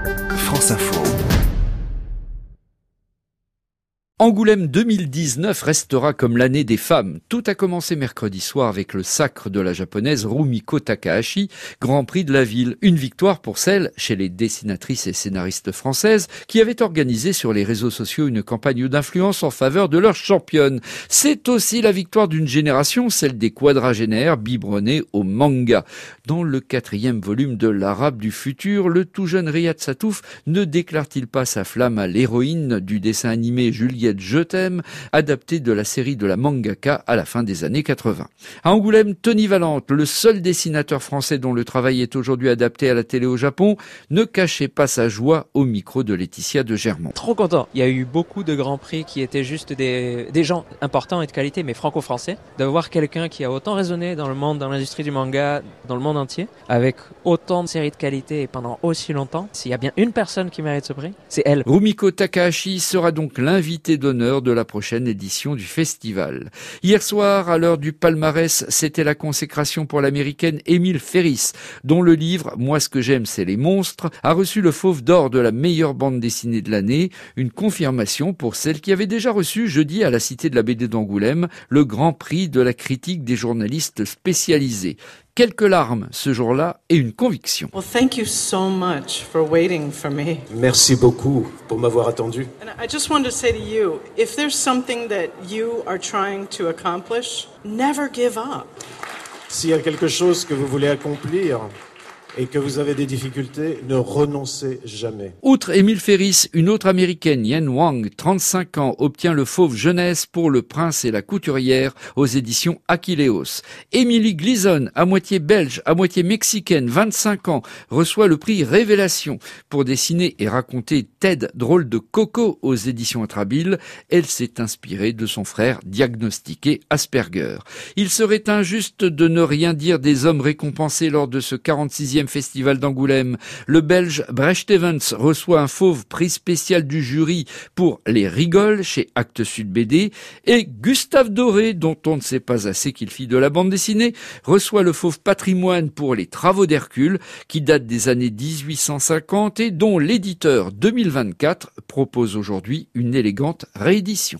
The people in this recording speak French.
France Info. Angoulême 2019 restera comme l'année des femmes. Tout a commencé mercredi soir avec le sacre de la japonaise Rumiko Takahashi, Grand Prix de la ville. Une victoire pour celle, chez les dessinatrices et scénaristes françaises, qui avaient organisé sur les réseaux sociaux une campagne d'influence en faveur de leur championne. C'est aussi la victoire d'une génération, celle des quadragénaires biberonnés au manga. Dans le 4e volume de l'Arabe du futur, le tout jeune Riyad Sattouf ne déclare-t-il pas sa flamme à l'héroïne du dessin animé Juliette Je t'aime, adapté de la série de la mangaka à la fin des années 80. À Angoulême, Tony Valente, le seul dessinateur français dont le travail est aujourd'hui adapté à la télé au Japon, ne cachait pas sa joie au micro de Laetitia de Germont. Trop content. Il y a eu beaucoup de grands prix qui étaient juste des gens importants et de qualité, mais franco-français. D'avoir quelqu'un qui a autant résonné dans le monde, dans l'industrie du manga, dans le monde entier, avec autant de séries de qualité et pendant aussi longtemps. S'il y a bien une personne qui mérite ce prix, c'est elle. Rumiko Takahashi sera donc l'invitée d'honneur de la prochaine édition du festival. Hier soir, à l'heure du palmarès, c'était la consécration pour l'américaine Emile Ferris, dont le livre « Moi ce que j'aime, c'est les monstres » a reçu le Fauve d'or de la meilleure bande dessinée de l'année, une confirmation pour celle qui avait déjà reçu jeudi à la Cité de la BD d'Angoulême le Grand Prix de la critique des journalistes spécialisés. Quelques larmes ce jour-là et une conviction. Well, thank you so much for waiting for me. Merci beaucoup pour m'avoir attendu. And I just wanted to say to you, if there's something that you are trying to accomplish, never give up. S'il y a quelque chose que vous voulez accomplir et que vous avez des difficultés, ne renoncez jamais. Outre Emile Ferris, une autre américaine, Yen Wang, 35 ans, obtient le Fauve jeunesse pour Le Prince et la Couturière aux éditions Achilleos. Emily Gleason, à moitié belge, à moitié mexicaine, 25 ans, reçoit le prix Révélation pour dessiner et raconter Ted, drôle de Coco aux éditions Intrabile. Elle s'est inspirée de son frère diagnostiqué Asperger. Il serait injuste de ne rien dire des hommes récompensés lors de ce 46e Festival d'Angoulême. Le Belge Brecht Evans reçoit un Fauve prix spécial du jury pour Les Rigoles chez Actes Sud BD, et Gustave Doré, dont on ne sait pas assez qu'il fit de la bande dessinée, reçoit le Fauve Patrimoine pour Les Travaux d'Hercule, qui date des années 1850 et dont l'éditeur 2024 propose aujourd'hui une élégante réédition.